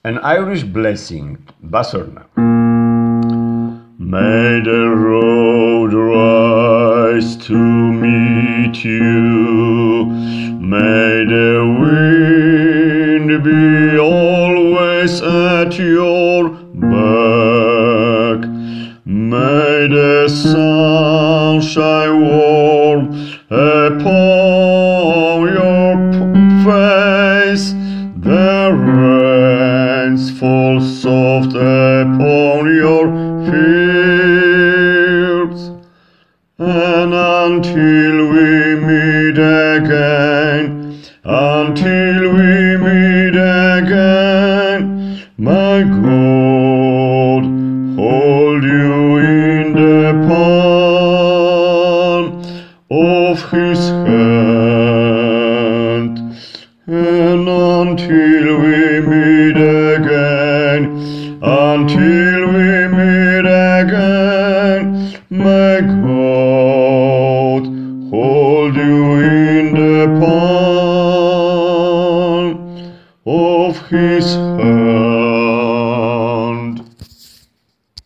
An Irish Blessing, Bassorna. May the road rise to meet you. May the wind be always at your back. May the sun shine warm upon your face. The rains fall soft upon your fields. And until we meet again, my God, hold you in the palm of His hand. And until we meet again, my God, hold you in the palm of His hand.